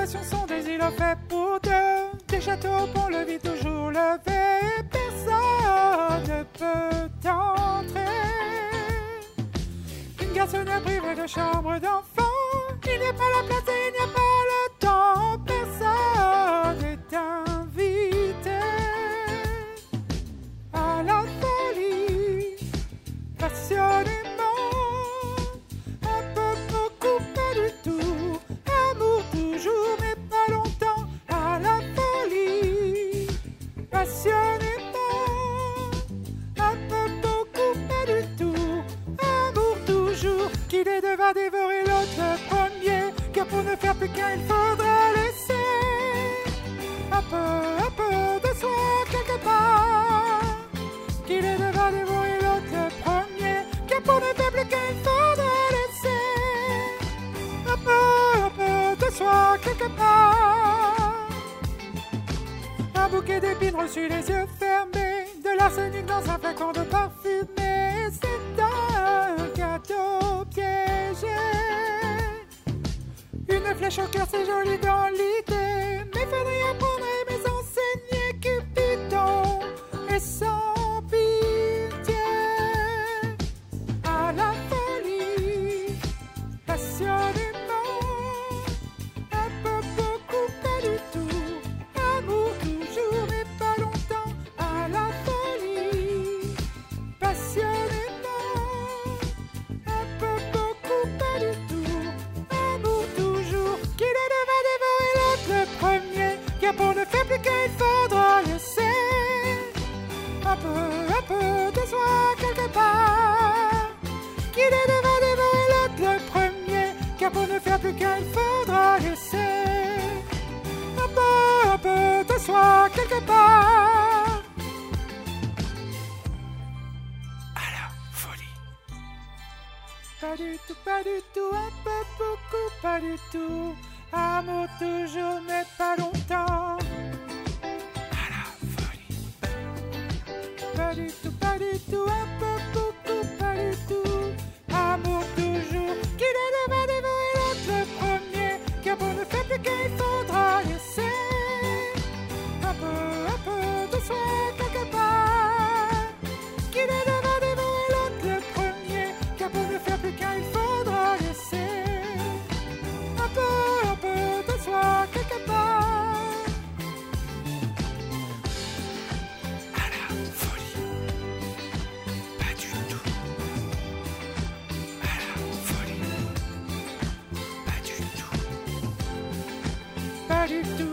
passion, son désir le fait pour deux. Des châteaux, pont-levis toujours levés. Personne ne peut entrer. Une garçonnière privée de chambre d'enfant. Il n'y a pas la place et il n'y a pas le temps. Personne n'est invité à la folie. Passionnément, un peu, beaucoup, pas du tout. Amour toujours, mais pas longtemps. À la folie. Passionnément, un peu, beaucoup, pas du tout. Amour toujours. Qui les deux va dévorer l'autre le premier. Car pour ne faire plus qu'un, il faudra laisser un peu de soi quelque part. Qui les deux va dévorer l'autre le premier. Car pour ne faire plus qu'un, il faudra laisser un peu de soi quelque part. Un bouquet d'épines reçu les yeux fermés. De l'arsenic dans un flacon de parfumé. C'est un cadeau piégé. Une flèche au cœur, c'est joli dans l'idée. Mais faudrait apprendre à aimer, enseigner Cupidon. Et sans pitié. À la folie. Passionnément. Un peu, beaucoup, pas du tout. Amour toujours, mais pas longtemps. À la folie. Passionnément. Un peu, beaucoup, pas du tout. Amour toujours. Qui les deux va dévorer l'autre le premier. Car pour ne faire plus qu'un, il faudra laisser un peu de soi quelque part. Qui les deux va dévorer l'autre le premier. Car pour ne faire plus qu'un, il faudra laisser un peu de soi quelque part. À la folie. Pas du tout, un peu, beaucoup, pas du tout. Amour toujours, mais pas longtemps. À la folie. Pas du tout, un peu, beaucoup, pas du tout. Amour toujours. Qui les deux va dévorer l'autre le premier. Car pour ne faire plus qu'un, il faudra laisser un peu de soi quelque part. Qui les deux va dévorer l'autre le premier. Car pour ne faire plus qu'un, il faudra laisser un peu de soi quelque part. À la folie. Pas du tout. À la folie. Pas du tout. Pas du tout.